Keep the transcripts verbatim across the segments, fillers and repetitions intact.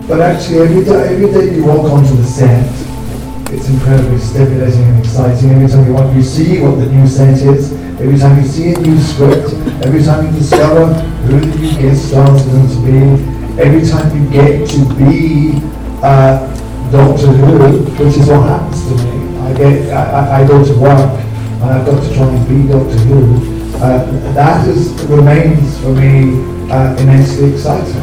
But actually, every day, every day you walk onto the set, it's incredibly stimulating and exciting. Every time you want, you see what the new set is. Every time you see a new script. Every time you discover who the new guest stars are going to be. Every time you get to be uh, Doctor Who, which is what happens to me. I get, I, I go to work and I've got to try and be Doctor Who. Uh, that is remains for me uh, immensely exciting.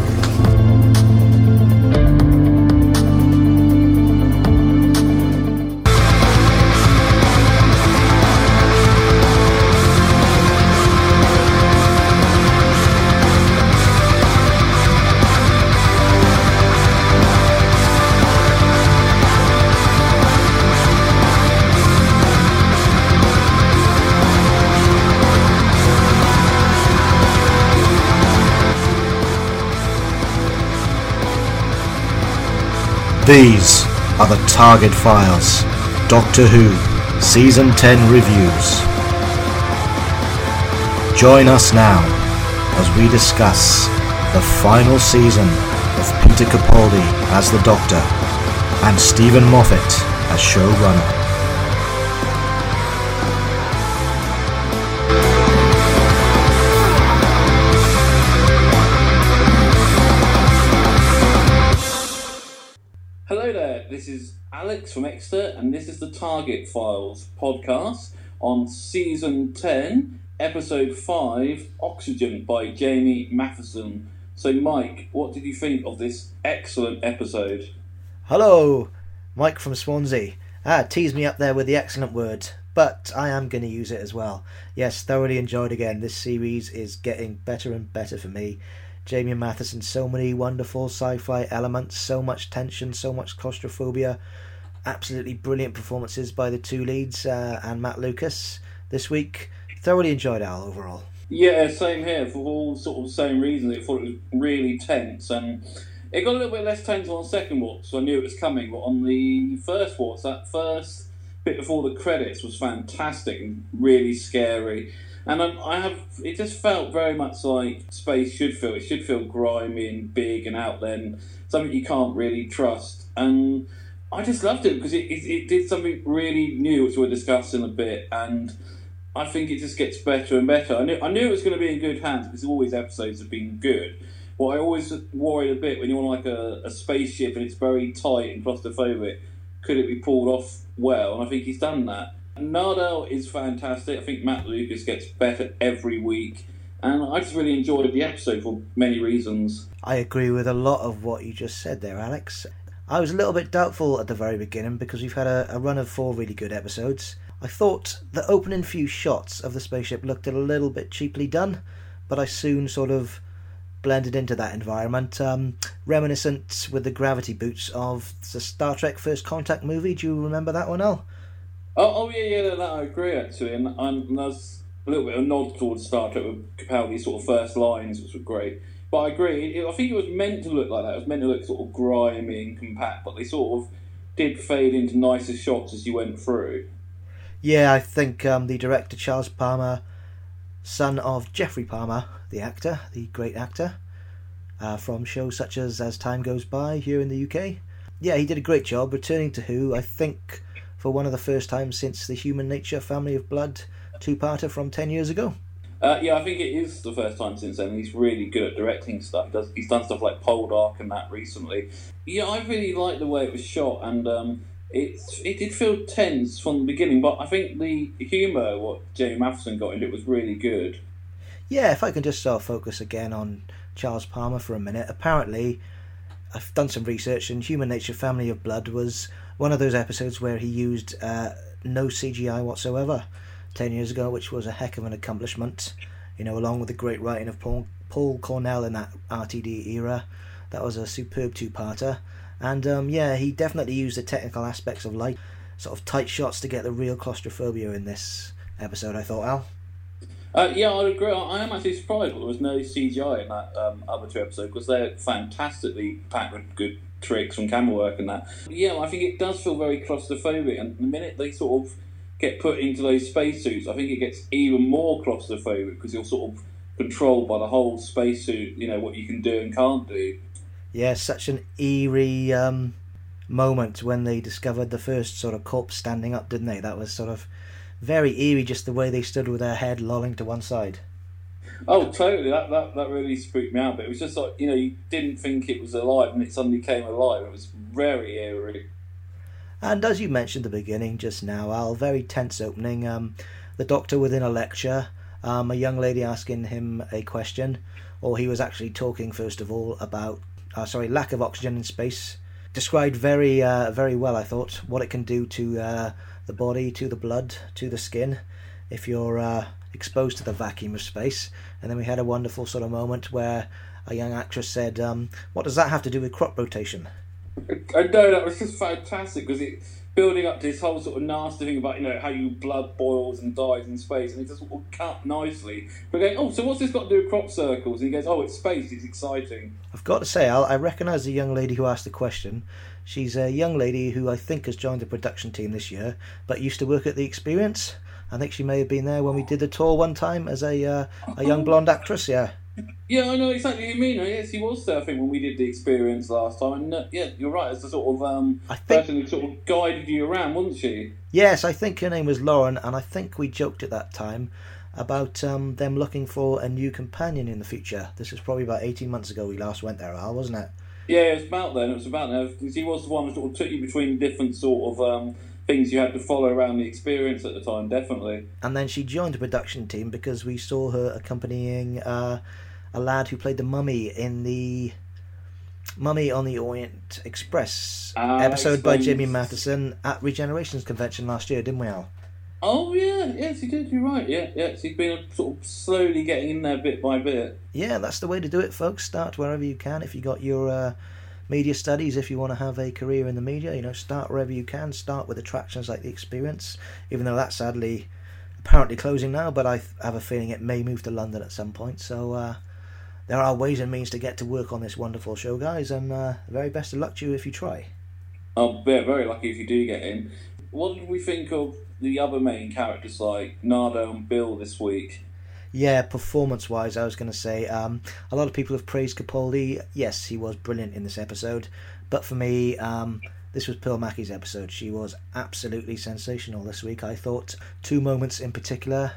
These are the Target Files, Doctor Who, Season ten reviews. Join us now as we discuss the final season of Peter Capaldi as the Doctor and Stephen Moffat as showrunner. This is Alex from Exeter, and this is the Target Files podcast on Season ten, Episode five, Oxygen by Jamie Matheson. So, Mike, what did you think of this excellent episode? Hello, Mike from Swansea. Ah, tease me up there with the excellent word, but I am going to use it as well. Yes, thoroughly enjoyed again. This series is getting better and better for me. Jamie Matheson, so many wonderful sci-fi elements, so much tension, so much claustrophobia, absolutely brilliant performances by the two leads uh, and Matt Lucas this week. Thoroughly enjoyed Al overall. Yeah, same here, for all sort of the same reasons. I thought it was really tense, and it got a little bit less tense on the second watch, so I knew it was coming, but on the first watch, that first bit before the credits was fantastic and really scary. And um, I have, it just felt very much like space should feel. It should feel grimy and big and out there, and something you can't really trust. And I just loved it because it, it, it did something really new, which we'll discuss in a bit. And I think it just gets better and better. I knew, I knew it was going to be in good hands because all these episodes have been good. But I always worried a bit when you're on like a, a spaceship and it's very tight and claustrophobic. Could it be pulled off well? And I think he's done that. Nardell is fantastic. I think Matt Lucas gets better every week, and I just really enjoyed the episode for many reasons. I agree with a lot of what you just said there, Alex. I was a little bit doubtful at the very beginning because we've had a, a run of four really good episodes. I thought the opening few shots of the spaceship looked a little bit cheaply done, but I soon sort of blended into that environment, um, reminiscent with the gravity boots of the Star Trek First Contact movie. Do you remember that one, Al? Oh, oh yeah, yeah, that I agree actually, and, and there's a little bit of a nod towards Star Trek with Capaldi's sort of first lines, which were great. But I agree, it, I think it was meant to look like that. It was meant to look sort of grimy and compact, but they sort of did fade into nicer shots as you went through. Yeah, I think um, the director, Charles Palmer, son of Geoffrey Palmer, the actor, the great actor, uh, from shows such as As Time Goes By here in the U K. Yeah, he did a great job returning to Who, I think, for one of the first times since the Human Nature Family of Blood two-parter from ten years ago. Uh, yeah, I think it is the first time since then. He's really good at directing stuff. He does, he's done stuff like Poldark and that recently. Yeah, I really liked the way it was shot, and um, it it did feel tense from the beginning, but I think the humour, what Jamie Matheson got into it, was really good. Yeah, if I can just sort of focus again on Charles Palmer for a minute. Apparently, I've done some research, and Human Nature Family of Blood was one of those episodes where he used uh, no C G I whatsoever ten years ago, which was a heck of an accomplishment, you know, along with the great writing of Paul, Paul Cornell in that R T D era. That was a superb two-parter. And um, yeah, he definitely used the technical aspects of light, sort of tight shots to get the real claustrophobia in this episode, I thought, Al. Uh, yeah, I'd agree. I am actually surprised that there was no C G I in that um, other two episodes, because they're fantastically packed with good tricks from camera work and that. Yeah, I think it does feel very claustrophobic, and the minute they sort of get put into those spacesuits, I think it gets even more claustrophobic, because you're sort of controlled by the whole spacesuit, you know, what you can do and can't do. Yeah, such an eerie um, moment when they discovered the first sort of corpse standing up, didn't they? That was sort of very eerie, just the way they stood with their head lolling to one side. Oh, totally. That, that that really spooked me out. But it was just like, you know, you didn't think it was alive and it suddenly came alive. It was very eerie. And as you mentioned at the beginning just now, Al, very tense opening. Um, the Doctor within a lecture, um, a young lady asking him a question, or he was actually talking first of all about, uh, sorry, lack of oxygen in space. Described very, uh, very well, I thought, what it can do to uh, the body, to the blood, to the skin, if you're uh, exposed to the vacuum of space. And then we had a wonderful sort of moment where a young actress said, um, what does that have to do with crop rotation? I know, that was just fantastic, because it building up to this whole sort of nasty thing about, you know, how your blood boils and dies in space, and it just all cut nicely. But going, oh, so what's this got to do with crop circles? And he goes, oh, it's space, it's exciting. I've got to say, Al, I recognise the young lady who asked the question. She's a young lady who I think has joined the production team this year, but used to work at The Experience. I think she may have been there when we did the tour one time as a uh, a young blonde actress, yeah. Yeah, I know exactly what you mean. Yes, he was there, I think, when we did The Experience last time. And uh, yeah, you're right, as the sort of um, I think... person who sort of guided you around, wasn't she? Yes, I think her name was Lauren, and I think we joked at that time about um, them looking for a new companion in the future. This was probably about eighteen months ago we last went there, Al, wasn't it? Yeah, it was about then. It was about then. He was the one who sort of took you between different sort of um, things you had to follow around The Experience at the time, definitely. And then she joined the production team because we saw her accompanying uh, a lad who played the mummy in the Mummy on the Orient Express uh, episode by explains... Jimmy Matheson at Regenerations Convention last year, didn't we, Al? Oh, yeah, yes, he did, you're right, yeah, yeah, so he's been sort of slowly getting in there bit by bit. Yeah, that's the way to do it, folks. Start wherever you can. If you got your uh, media studies, if you want to have a career in the media, you know, start wherever you can. Start with attractions like The Experience, even though that's sadly apparently closing now, but I have a feeling it may move to London at some point, so uh, there are ways and means to get to work on this wonderful show, guys, and uh, very best of luck to you if you try. I'll be very lucky if you do get in. What did we think of the other main characters like Nardo and Bill this week? Yeah, performance-wise, I was going to say, um, a lot of people have praised Capaldi. Yes, he was brilliant in this episode, but for me, um, this was Pearl Mackie's episode. She was absolutely sensational this week, I thought. Two moments in particular.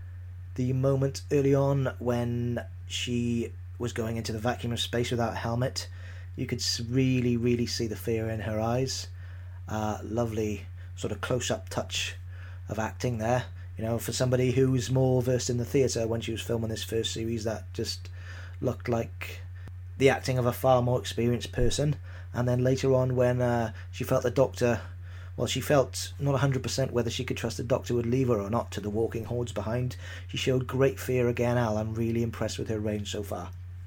The moment early on when she was going into the vacuum of space without a helmet. You could really, really see the fear in her eyes. Uh, lovely sort of close-up touch of acting there. You know, for somebody who's more versed in the theatre when she was filming this first series, that just looked like the acting of a far more experienced person. And then later on when uh, she felt the Doctor, well, she felt not one hundred percent whether she could trust the Doctor would leave her or not to the walking hordes behind. She showed great fear again, Al. I'm really impressed with her range so far.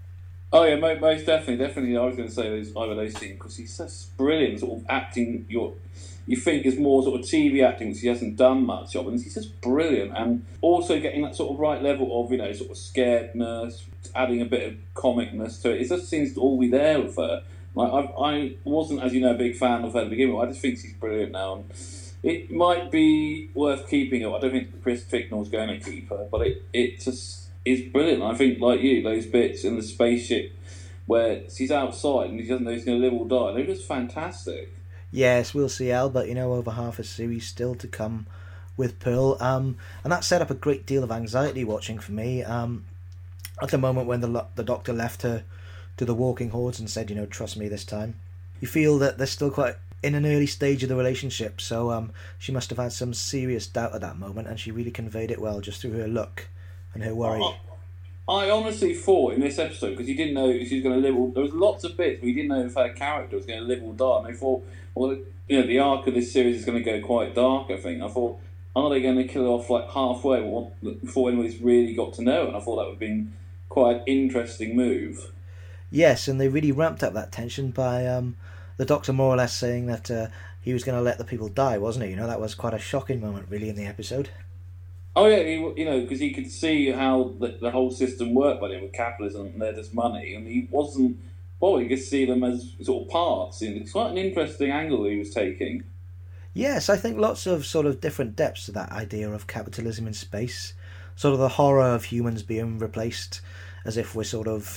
Oh yeah, most definitely, definitely. I was going to say those either those scenes because he's just brilliant, sort of acting. Your you think is more sort of T V acting, which he hasn't done much of, and he's just brilliant. And also getting that sort of right level of, you know, sort of scaredness, adding a bit of comicness to it. It just seems to all be there with her. Like I, I wasn't, as you know, a big fan of her to begin with. I just think she's brilliant now. And it might be worth keeping her. I don't think Chris Chibnall's going to keep her, but it it just. Is brilliant. I think, like you, those bits in the spaceship where she's outside and he doesn't know he's going to live or die, they're just fantastic. Yes, we'll see, Al, but you know, over half a series still to come with Pearl. Um, and that set up a great deal of anxiety watching for me. Um, at the moment when the the Doctor left her to the walking hordes and said, you know, trust me this time, you feel that they're still quite in an early stage of the relationship, so um, she must have had some serious doubt at that moment, and she really conveyed it well just through her look. And her worry. I, I honestly thought in this episode, because you didn't know if she was going to live or... There was lots of bits where you didn't know if her character was going to live or die. And I thought, well, you know, the arc of this series is going to go quite dark, I think. I thought, are they going to kill her off like halfway before anybody's really got to know? And I thought that would have been quite an interesting move. Yes, and they really ramped up that tension by um, the Doctor more or less saying that uh, he was going to let the people die, wasn't he? You know, that was quite a shocking moment, really, in the episode. Oh yeah, he, you know, because he could see how the, the whole system worked by him with capitalism and there's money, and he wasn't. Well, he could see them as sort of parts. And it's quite an interesting angle he was taking. Yes, I think lots of sort of different depths to that idea of capitalism in space. Sort of the horror of humans being replaced, as if we're sort of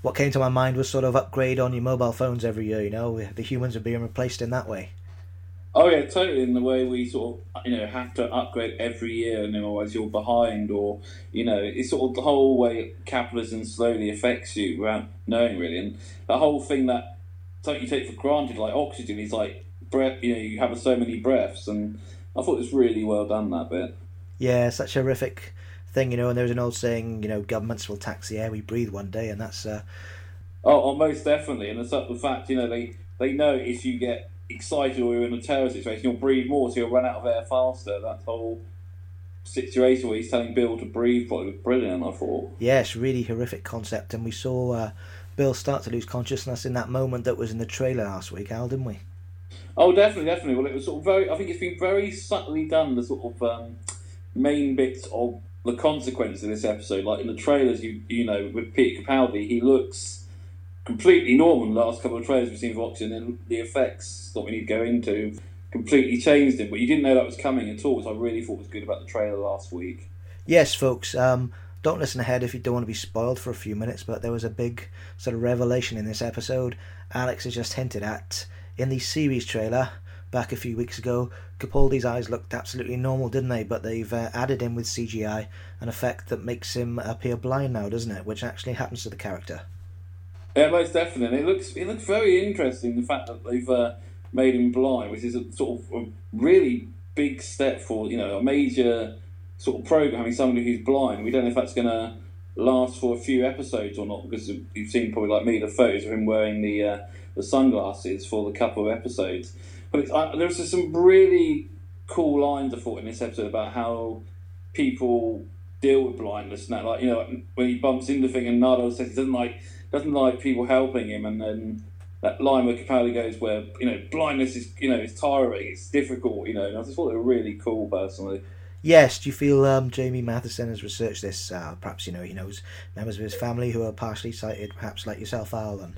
what came to my mind was sort of upgrade on your mobile phones every year, you know, the humans are being replaced in that way. Oh yeah, totally. In the way we sort of, you know, have to upgrade every year, and otherwise you're behind, or you know, it's sort of the whole way capitalism slowly affects you without knowing really, and the whole thing that something you take for granted, like oxygen, is like breath. You know, you have so many breaths, and I thought it was really well done, that bit. Yeah, such a horrific thing, you know. And there's an old saying, you know, governments will tax the air we breathe one day, and that's. Uh... Oh, oh, most definitely, and the the fact, you know, they they know if you get excited or you're in a terror situation, you'll breathe more, so you'll run out of air faster. That whole situation where he's telling Bill to breathe was brilliant, I thought. Yes, really horrific concept, and we saw uh, Bill start to lose consciousness in that moment that was in the trailer last week, Al, didn't we? Oh, definitely, definitely. Well, it was sort of very, I think it's been very subtly done, the sort of um, main bits of the consequence of this episode. Like in the trailers, you you know, with Peter Capaldi, he looks completely normal in the last couple of trailers we've seen for Oxygen, and the effects that we need to go into completely changed him, but you didn't know that was coming at all, which I really thought was good about the trailer last week. Yes, folks, um, don't listen ahead if you don't want to be spoiled for a few minutes, but there was a big sort of revelation in this episode. Alex has just hinted at, in the series trailer, back a few weeks ago, Capaldi's eyes looked absolutely normal, didn't they? But they've uh, added in with C G I an effect that makes him appear blind now, doesn't it? Which actually happens to the character. Yeah, most definitely. It looks it looks very interesting, the fact that they've uh, made him blind, which is a sort of a really big step for, you know, a major sort of program, having somebody who's blind. We don't know if that's going to last for a few episodes or not, because you've seen, probably like me, the photos of him wearing the uh, the sunglasses for the couple of episodes. But it's, uh, there's just some really cool lines, I thought, in this episode about how people deal with blindness. And that, like, you know, when he bumps into thing and Nardo says he doesn't like doesn't like people helping him, and then that line where Capaldi goes, where, you know, blindness is, you know, it's tiring, it's difficult, you know, and I just thought they were really cool, personally. Yes, do you feel um, Jamie Matheson has researched this? Uh, perhaps, you know, he knows members of his family who are partially sighted, perhaps like yourself, Al, and...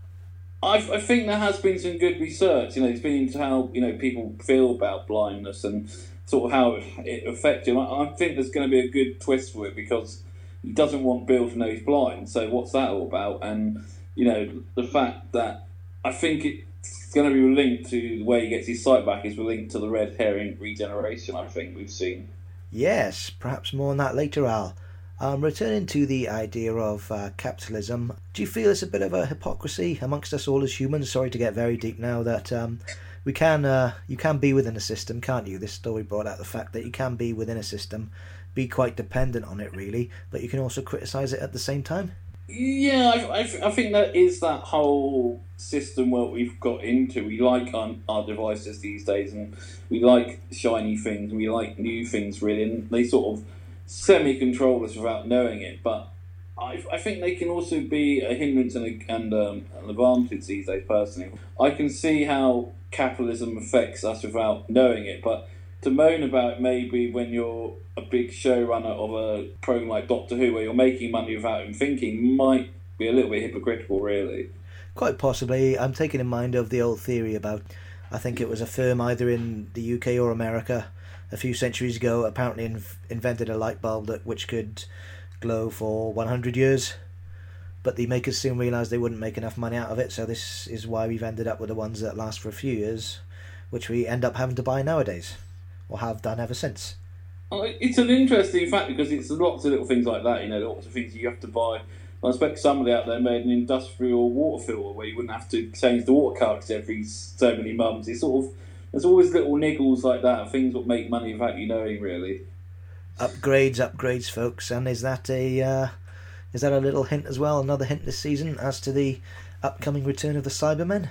I, I think there has been some good research, you know, it's been into how, you know, people feel about blindness and sort of how it affects you. I, I think there's going to be a good twist for it, because he doesn't want Bill to know he's blind, so what's that all about? And, you know, the fact that I think it's going to be linked to the way he gets his sight back is linked to the red herring regeneration, I think, we've seen. Yes, perhaps more on that later, Al. Um, returning to the idea of uh, capitalism, do you feel it's a bit of a hypocrisy amongst us all as humans? Sorry to get very deep now, that um, we can uh, you can be within a system, can't you? This story brought out the fact that you can be within a system, be quite dependent on it really, but you can also criticise it at the same time. Yeah, I, I, I think that is that whole system where we've got into. We like our, our devices these days, and we like shiny things, and we like new things really, and they sort of semi-control us without knowing it. But I, I think they can also be a hindrance and, a, and um, an advantage these days, personally. I can see how capitalism affects us without knowing it, but to moan about it maybe when you're a big showrunner of a program like Doctor Who, where you're making money without even thinking, might be a little bit hypocritical, really. Quite possibly. I'm taking in mind of the old theory about, I think it was a firm either in the U K or America a few centuries ago, apparently inv- invented a light bulb that which could glow for one hundred years, but the makers soon realised they wouldn't make enough money out of it, so this is why we've ended up with the ones that last for a few years, which we end up having to buy nowadays, or have done ever since. It's an interesting fact, because it's lots of little things like that, you know, lots of things you have to buy. I expect somebody out there made an industrial water filter where you wouldn't have to change the water cartridge every so many months. It's sort of, there's always little niggles like that, things that make money without you knowing, really. Upgrades, upgrades, folks. And is that a uh, is that a little hint as well, another hint this season as to the upcoming return of the Cybermen?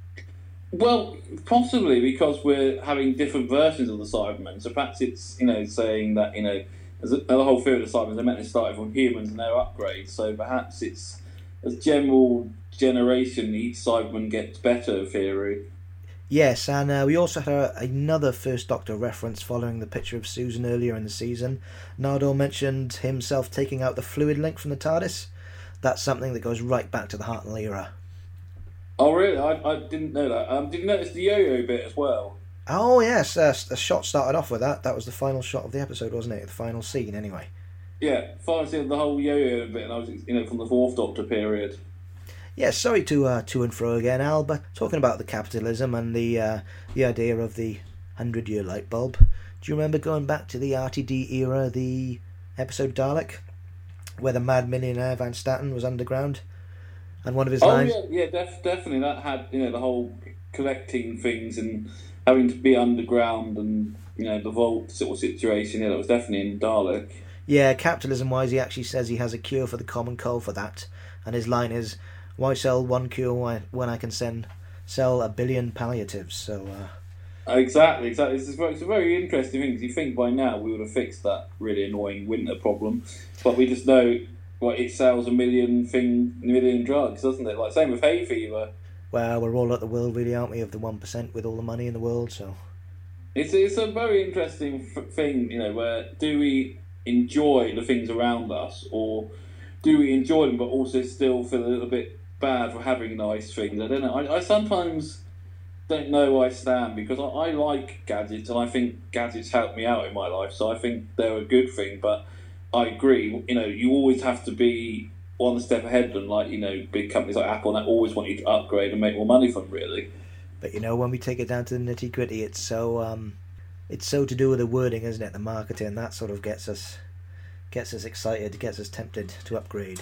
Well, possibly, because we're having different versions of the Cybermen. So perhaps it's, you know, saying that, you know, there's a, the whole field of Cybermen, they're meant to start from humans and their upgrades. So perhaps it's a general generation, each Cyberman gets better theory. Yes, and uh, we also had a, another First Doctor reference following the picture of Susan earlier in the season. Nardole mentioned himself taking out the fluid link from the TARDIS. That's something that goes right back to the Hartnell era. Oh, really? I, I didn't know that. Um, did you notice the yo-yo bit as well? Oh, yes. Uh, the shot started off with that. That was the final shot of the episode, wasn't it? The final scene, anyway. Yeah, final scene of the whole yo-yo bit, and I was, you know, from the Fourth Doctor period. Yeah, sorry to uh, to and fro again, Al, but talking about the capitalism and the uh, the idea of the hundred-year light bulb, do you remember going back to the R T D era, the episode Dalek, where the mad millionaire Van Staten was underground, and one of his oh, lines... Oh, yeah, yeah def- definitely. That had, you know, the whole collecting things and having to be underground and, you know, the vault sort of situation. Yeah, that was definitely in Dalek. Yeah, capitalism-wise, he actually says he has a cure for the common cold for that, and his line is, why sell one cure when I can send sell a billion palliatives? So uh... exactly, exactly. It's a, very, it's a very interesting thing. Because you think by now we would have fixed that really annoying winter problem, but we just know what well, it sells a million thing, a million drugs, doesn't it? Like same with hay fever. Well, we're all at the will, really, aren't we? Of the one percent with all the money in the world. So it's it's a very interesting f- thing, you know. Where do we enjoy the things around us, or do we enjoy them but also still feel a little bit bad for having nice things? I don't know. I, I sometimes don't know where I stand, because I, I like gadgets and I think gadgets help me out in my life, so I think they're a good thing. But I agree, you know, you always have to be one step ahead of them, like, you know, big companies like Apple, and they always want you to upgrade and make more money from them, really. But you know, when we take it down to the nitty gritty, it's so um, it's so to do with the wording, isn't it? The marketing, that sort of gets us gets us excited, gets us tempted to upgrade.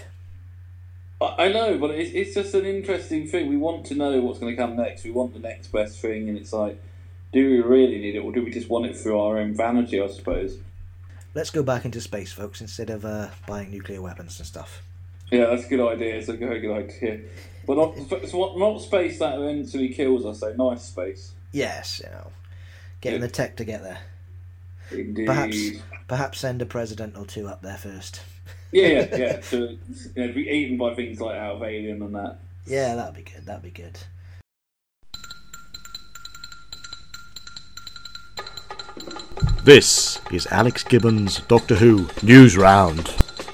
I know, but it's, it's just an interesting thing. We want to know what's going to come next. We want the next best thing, and it's like, do we really need it, or do we just want it through our own vanity, I suppose? Let's go back into space, folks, instead of uh, buying nuclear weapons and stuff. Yeah, that's a good idea. It's a very good idea. But not, it's not space that eventually kills us, though. Nice space. Yes, you know, getting yeah. the tech to get there. Indeed. Perhaps, perhaps send a president or two up there first. Yeah, yeah, yeah. To, you know, be eaten by things like out of Alien and that. Yeah, that'd be good. That'd be good. This is Alex Gibbons' Doctor Who News Round.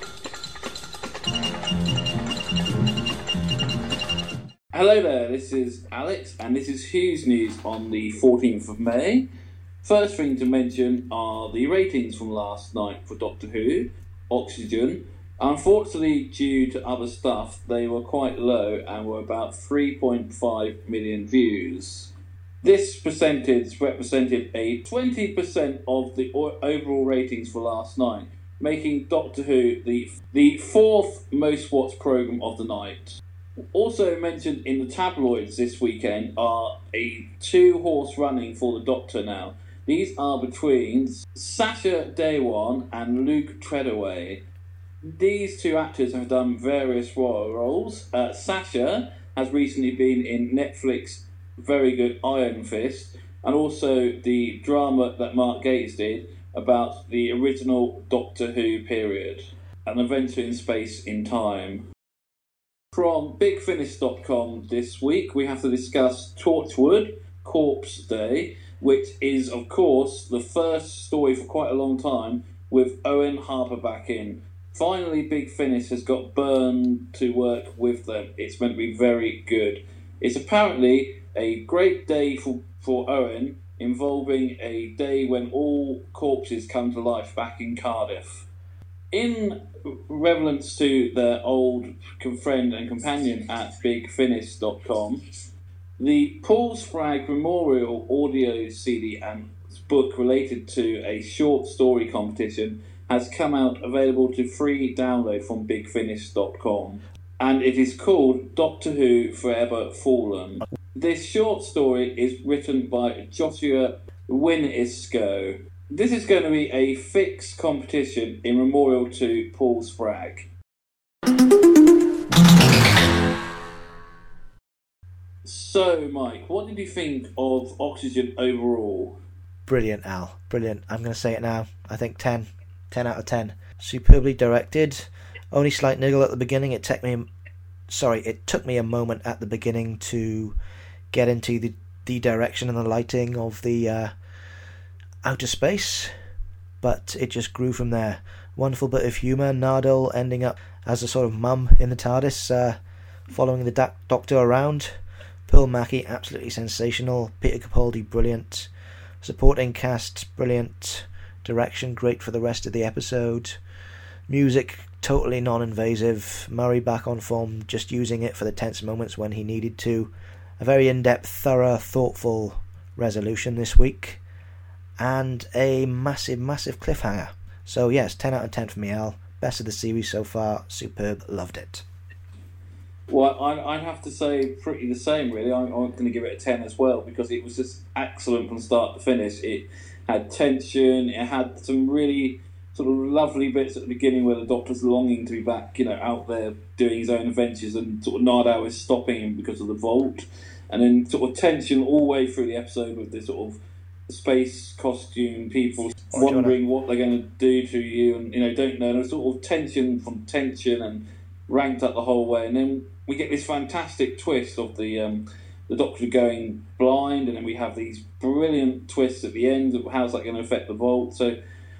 Hello there, this is Alex, and this is Who's News on the fourteenth of May. First thing to mention are the ratings from last night for Doctor Who, Oxygen. Unfortunately, due to other stuff, they were quite low and were about three point five million views. This percentage represented a twenty percent of the overall ratings for last night, making Doctor Who the, the fourth most watched programme of the night. Also mentioned in the tabloids this weekend are a two-horse running for the Doctor now. These are between Sacha Dhawan and Luke Treadaway. These two actors have done various roles. Uh, Sacha has recently been in Netflix' very good Iron Fist, and also the drama that Mark Gatiss did about the original Doctor Who period, An Adventure in Space in Time. From big finish dot com this week, we have to discuss Torchwood, Corpse Day, which is, of course, the first story for quite a long time with Owen Harper back in. Finally, Big Finish has got Byrne to work with them. It's meant to be very good. It's apparently a great day for, for Owen, involving a day when all corpses come to life back in Cardiff. In reverence to their old friend and companion at big finish dot com, the Paul Spragg Memorial audio C D and book related to a short story competition has come out, available to free download from big finish dot com, and it is called Doctor Who Forever Fallen. This short story is written by Joshua Winisco. This is going to be a fixed competition in memorial to Paul Spragg. So, Mike, what did you think of Oxygen overall? Brilliant, Al. Brilliant. I'm going to say it now. I think ten. ten out of ten. Superbly directed. Only slight niggle at the beginning. It took me, sorry, it took me a moment at the beginning to get into the, the direction and the lighting of the uh, outer space, but it just grew from there. Wonderful bit of humour. Nardole ending up as a sort of mum in the TARDIS, uh, following the doc- Doctor around. Pearl Mackie, absolutely sensational. Peter Capaldi, brilliant. Supporting cast, brilliant. Direction, great for the rest of the episode. Music, totally non-invasive. Murray back on form, just using it for the tense moments when he needed to. A very in-depth, thorough, thoughtful resolution this week. And a massive, massive cliffhanger. So yes, ten out of ten for me, Al. Best of the series so far. Superb. Loved it. Well, I, I'd have to say pretty the same, really. I'm, I'm going to give it a ten as well, because it was just excellent from start to finish. It had tension, it had some really sort of lovely bits at the beginning where the Doctor's longing to be back, you know, out there doing his own adventures, and sort of Nardau is stopping him because of the Vault. And then sort of tension all the way through the episode with the sort of space costume people oh, wondering what they're going to do to you, and, you know, don't know. And there's sort of tension from tension and ranked up the whole way. And then we get this fantastic twist of the um, the Doctor going blind, and then we have these brilliant twists at the end of how's that going to affect the Vault. So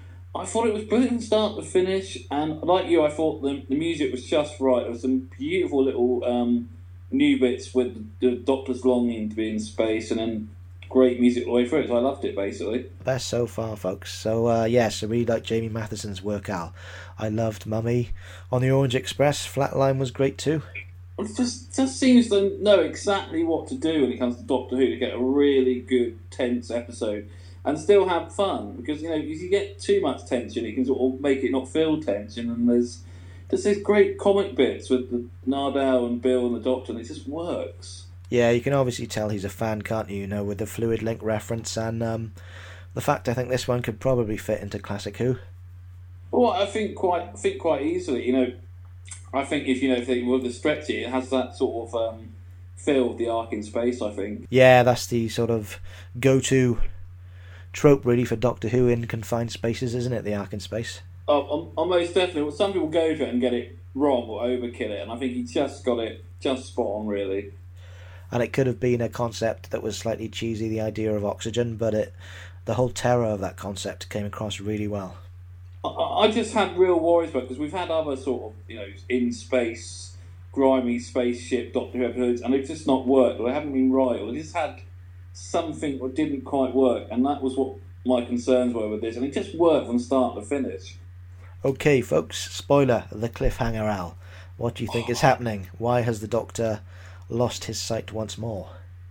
I thought it was brilliant from start to finish, and like you, I thought the, the music was just right. There was some beautiful little um, new bits with the, the Doctor's longing to be in space, and then great music all the way through it, so I loved it, basically. Best so far, folks. So, uh, yes, I really like Jamie Matheson's work, Al. I loved Mummy. On the Orange Express, Flatline was great too. It just, just seems to know exactly what to do when it comes to Doctor Who to get a really good, tense episode and still have fun. Because, you know, if you get too much tension, it can sort of make it not feel tension. And there's just these great comic bits with the Nardau and Bill and the Doctor, and it just works. Yeah, you can obviously tell he's a fan, can't you? You know, with the Fluid Link reference and um, the fact I think this one could probably fit into Classic Who. Well, I think quite, I think quite easily. You know, I think if you know if they were to stretch it, it has that sort of um, feel of the Ark in Space. I think. Yeah, that's the sort of go-to trope really for Doctor Who in confined spaces, isn't it? The Ark in Space. Oh, almost definitely. Some people go to it and get it wrong or overkill it, and I think he just got it just spot on, really. And it could have been a concept that was slightly cheesy, the idea of oxygen, but it, the whole terror of that concept came across really well. I, I just had real worries about it, because we've had other sort of, you know, in space, grimy spaceship Doctor Who episodes, and they've just not worked, or they haven't been right, or they just had something that didn't quite work, and that was what my concerns were with this, and it just worked from start to finish. Okay, folks, spoiler, the cliffhanger, Al. What do you think is happening? Why has the Doctor lost his sight once more?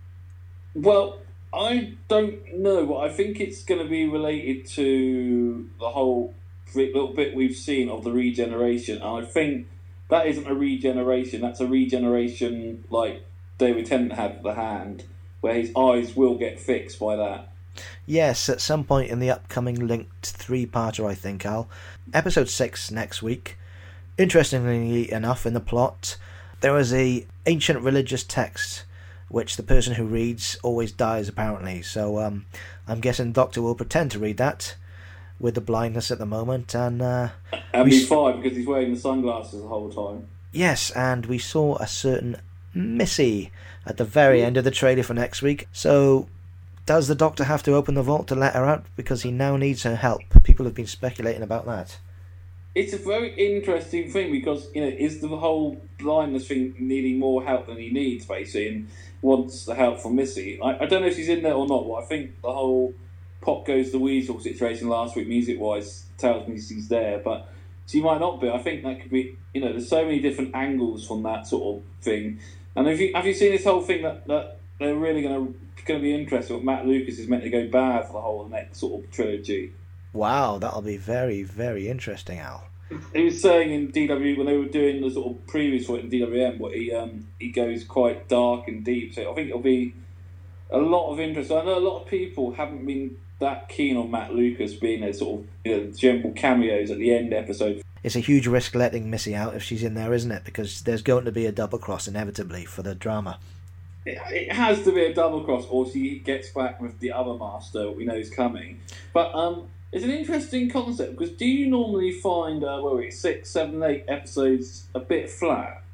Well, I don't know, but I think it's going to be related to the whole little bit we've seen of the regeneration, and I think that isn't a regeneration, that's a regeneration like David Tennant had for the hand, where his eyes will get fixed by that. Yes, at some point in the upcoming linked three-parter, I think, Al. Episode six next week. Interestingly enough, in the plot, there is a ancient religious text which the person who reads always dies, apparently. So um, I'm guessing Doctor will pretend to read that with the blindness at the moment. And uh, and be fine because he's wearing the sunglasses the whole time. Yes, and we saw a certain Missy at the very end of the trailer for next week. So does the Doctor have to open the vault to let her out? Because he now needs her help. People have been speculating about that. It's a very interesting thing because, you know, is the whole blindness thing needing more help than he needs, basically, and wants the help from Missy. I, I don't know if she's in there or not, but I think the whole Pop Goes the Weasel situation last week, music-wise, tells me she's there, but she might not be. I think that could be, you know, there's so many different angles from that sort of thing. And have you have you seen this whole thing that, that they're really going to going to be interested? What Matt Lucas is meant to go bad for the whole next sort of trilogy. Wow, that'll be very, very interesting, Al. He was saying in D W, when they were doing the sort of previews for it in D W M, what he um, he goes quite dark and deep. So I think it'll be a lot of interest. I know a lot of people haven't been that keen on Matt Lucas being a sort of, you know, general cameos at the end episode. It's a huge risk letting Missy out if she's in there, isn't it? Because there's going to be a double cross inevitably for the drama. It, it has to be a double cross, or she gets back with the other master we know is coming. But um. It's an interesting concept, because do you normally find, uh, what are we, six, seven, eight episodes a bit flat?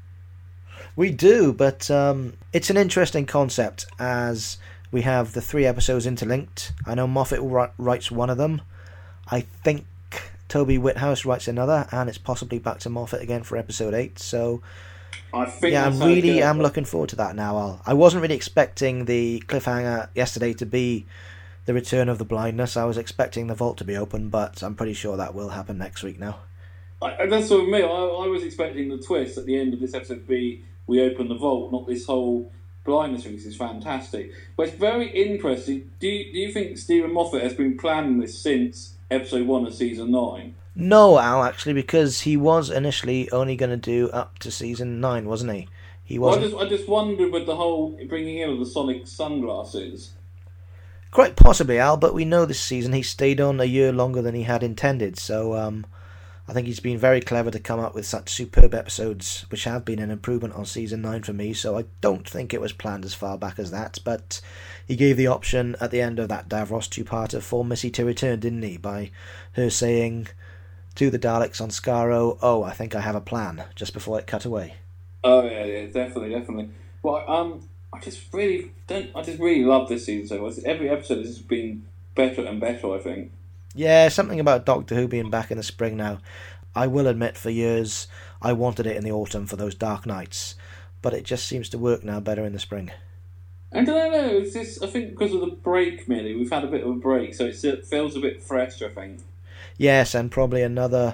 We do, but um, it's an interesting concept, as we have the three episodes interlinked. I know Moffat writes one of them. I think Toby Whithouse writes another, and it's possibly back to Moffat again for episode eight. So, I think yeah, I am really am looking forward to that now. Al. I wasn't really expecting the cliffhanger yesterday to be the return of the blindness. I was expecting the vault to be open, but I'm pretty sure that will happen next week now. I, that's what me. I, I was expecting the twist at the end of this episode to be we open the vault, not this whole blindness thing. This is fantastic. But it's very interesting. Do you, do you think Stephen Moffat has been planning this since episode one of season nine? No, Al, actually, because he was initially only going to do up to season nine, wasn't he? He wasn't. Well, I just I just wondered with the whole bringing in of the Sonic sunglasses. Quite possibly, Al, but we know this season he stayed on a year longer than he had intended, so um, I think he's been very clever to come up with such superb episodes, which have been an improvement on season nine for me, so I don't think it was planned as far back as that, but he gave the option at the end of that Davros two-parter for Missy to return, didn't he, by her saying to the Daleks on Skaro, "Oh, I think I have a plan," just before it cut away. Oh, yeah, yeah, definitely, definitely. Well, um... I just really don't. I just really love this season so much. Every episode has just been better and better, I think. Yeah, something about Doctor Who being back in the spring now. I will admit, for years, I wanted it in the autumn for those dark nights, but it just seems to work now better in the spring. I don't know. It's just, I think because of the break, merely we've had a bit of a break, so it's, it feels a bit fresh, I think. Yes, and probably another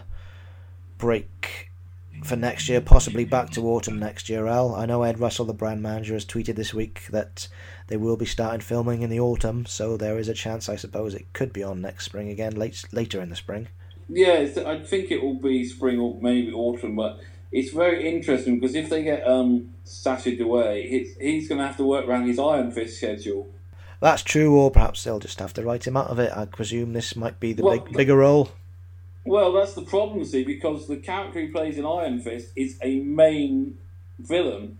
break for next year, possibly back to autumn next year, Al. I know Ed Russell, the brand manager, has tweeted this week that they will be starting filming in the autumn, so there is a chance, I suppose, it could be on next spring again, late, later in the spring. Yeah, I think it will be spring or maybe autumn, but it's very interesting because if they get um, Sacha away, he's, he's going to have to work around his Iron Fist schedule. That's true, or perhaps they'll just have to write him out of it. I presume this might be the well, big, bigger role. Well, that's the problem, see, because the character he plays in Iron Fist is a main villain.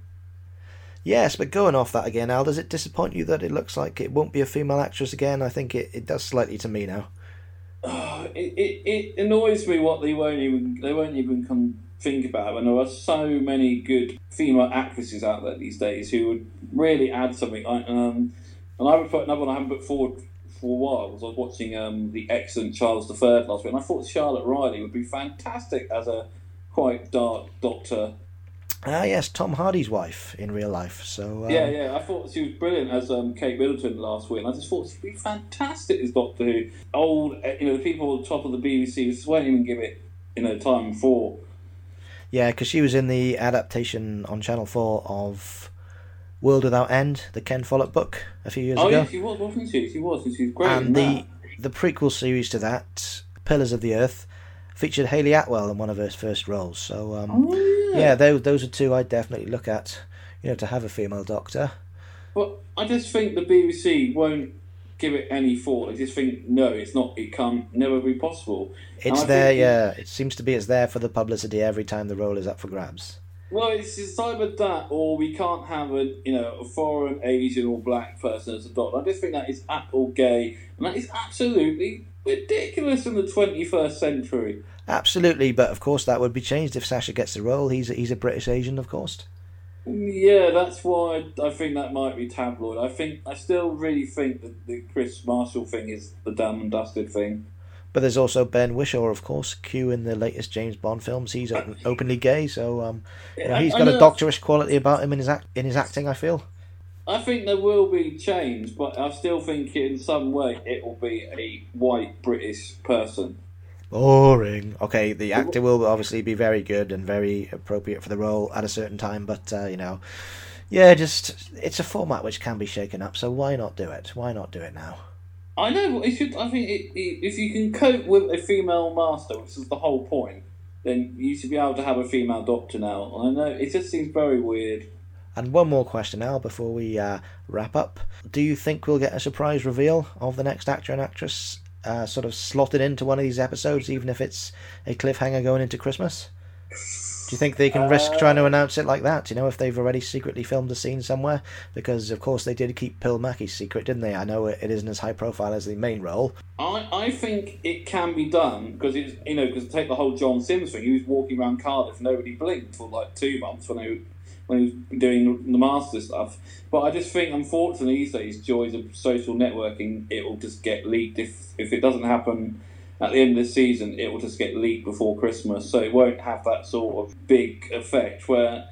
Yes, but going off that again, Al, does it disappoint you that it looks like it won't be a female actress again? I think it, it does slightly to me now. Oh, it, it it annoys me what they won't even they won't even come think about when there are so many good female actresses out there these days who would really add something. I, um, and I would put another one I haven't put forward for a while because I was watching um, the excellent Charles the Third last week, and I thought Charlotte Riley would be fantastic as a quite dark doctor. Ah, yes, Tom Hardy's wife in real life. So um... yeah, yeah, I thought she was brilliant as um, Kate Middleton last week, and I just thought she'd be fantastic as Doctor Who. Old, you know, the people at the top of the B B C just won't even give it, you know, time for. Yeah, because she was in the adaptation on Channel Four of World Without End, the Ken Follett book, a few years oh, ago. Oh, yeah, she was, wasn't she? She was, and she was great. And in the that. the prequel series to that, Pillars of the Earth, featured Hayley Atwell in one of her first roles. So, um, oh, yeah, yeah those, those are two I'd definitely look at, you know, to have a female Doctor. But I just think the B B C won't give it any thought. They just think, no, it's not, it can't never be possible. It's there, yeah. It seems to be it's there for the publicity every time the role is up for grabs. Well, it's, it's either that or we can't have a you know a foreign, Asian or black person as a doctor. I just think that is apple gay, and that is absolutely ridiculous in the twenty-first century. Absolutely, but of course that would be changed if Sacha gets the role. He's a, he's a British Asian, of course. Yeah, that's why I think that might be tabloid. I think I still really think that the Chris Marshall thing is the done and dusted thing. But there's also Ben Whishaw, of course, Q in the latest James Bond films. He's open, openly gay, so um, you know, he's got a doctorish quality about him in his act, in his acting, I feel. I think there will be change, but I still think in some way it will be a white British person. Boring. Okay, the actor will obviously be very good and very appropriate for the role at a certain time, but, uh, you know, yeah, just, it's a format which can be shaken up, so why not do it? Why not do it now? I know, it should, I think it, it, if you can cope with a female master, which is the whole point, then you should be able to have a female doctor now. And I know, it just seems very weird. And one more question now before we uh, wrap up. Do you think we'll get a surprise reveal of the next actor and actress uh, sort of slotted into one of these episodes, even if it's a cliffhanger going into Christmas? Do you think they can risk uh, trying to announce it like that? You know, if they've already secretly filmed a scene somewhere? Because, of course, they did keep Pill Mackey's secret, didn't they? I know it isn't as high profile as the main role. I, I think it can be done, because, it's you know, because take the whole John Sims thing. He was walking around Cardiff, nobody blinked for like two months when he, when he was doing the Master stuff. But I just think, unfortunately, these days, joys of social networking, it will just get leaked. If, if it doesn't happen at the end of the season, it will just get leaked before Christmas, so it won't have that sort of big effect. Where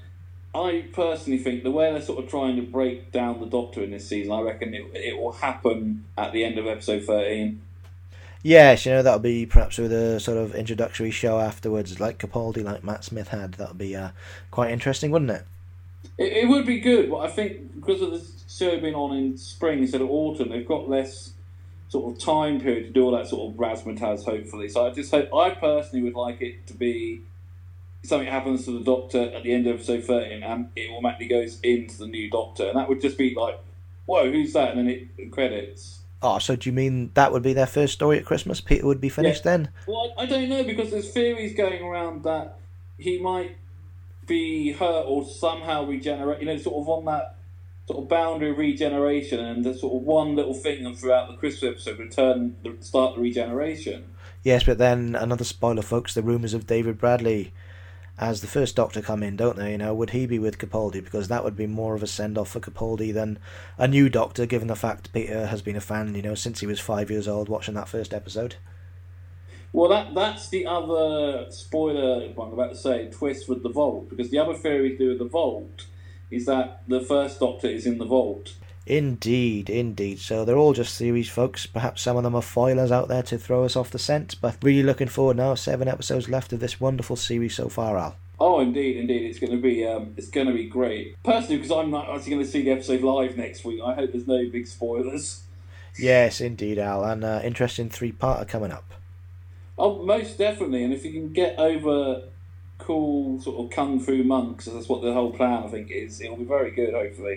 I personally think the way they're sort of trying to break down the Doctor in this season, I reckon it, it will happen at the end of episode thirteen. Yes, you know, that'll be perhaps with a sort of introductory show afterwards, like Capaldi, like Matt Smith had. That'll be uh, quite interesting, wouldn't it? it? It would be good, but I think because of the show being on in spring instead of autumn, they've got less sort of time period to do all that sort of razzmatazz, hopefully. So I just hope, I personally would like it to be something happens to the Doctor at the end of episode thirteen and it automatically goes into the new Doctor. And that would just be like, whoa, who's that? And then it credits. Oh, so do you mean that would be their first story at Christmas? Peter would be finished yeah. then? Well, I don't know, because there's theories going around that he might be hurt or somehow regenerate, you know, sort of on that sort of boundary of regeneration, and the sort of one little thing throughout the Christmas episode would turn, start the regeneration. Yes, but then another spoiler, folks, the rumours of David Bradley as the first Doctor come in, don't they? You know, would he be with Capaldi? Because that would be more of a send-off for Capaldi than a new Doctor, given the fact Peter has been a fan, you know, since he was five years old watching that first episode. Well, that that's the other spoiler I'm about to say, twist with the Vault, because the other theory to do with the Vault is that the first Doctor is in the Vault. Indeed, indeed. So they're all just theories, folks. Perhaps some of them are foilers out there to throw us off the scent, but really looking forward now. Seven episodes left of this wonderful series so far, Al. Oh, indeed, indeed. It's going to be um, it's going to be great. Personally, because I'm not actually going to see the episode live next week, I hope there's no big spoilers. Yes, indeed, Al. And uh, interesting three-parter coming up. Oh, most definitely. And if you can get over cool sort of kung fu monks, that's what the whole plan, I think, is, it'll be very good, hopefully.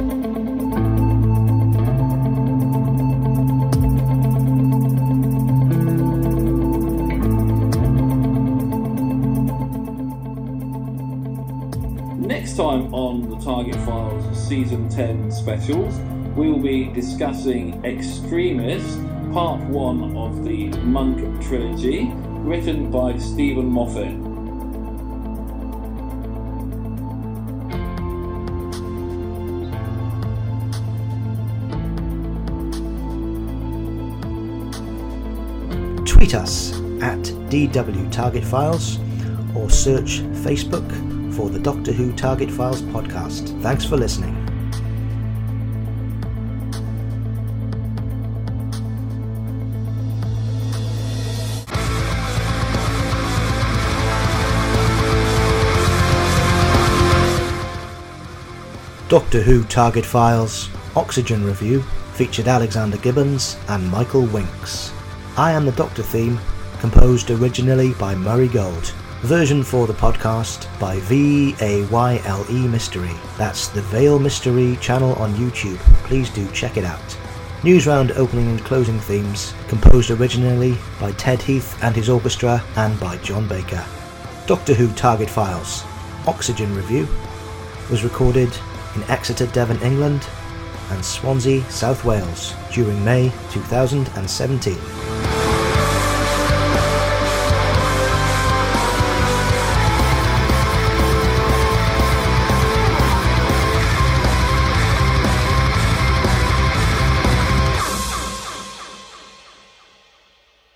Next time on the Target Files Season ten specials, we will be discussing Extremis, Part one of the Monk trilogy, written by Stephen Moffat. Tweet us at D W Target Files or search Facebook for the Doctor Who Target Files podcast. Thanks for listening. Doctor Who Target Files Oxygen Review featured Alexander Gibbons and Michael Winks. I Am the Doctor theme, composed originally by Murray Gold. Version for the podcast by V A Y L E Mystery. That's the Vale Mystery channel on YouTube. Please do check it out. News Round opening and closing themes, composed originally by Ted Heath and his orchestra and by John Baker. Doctor Who Target Files Oxygen Review was recorded in Exeter, Devon, England and Swansea, South Wales during May two thousand seventeen.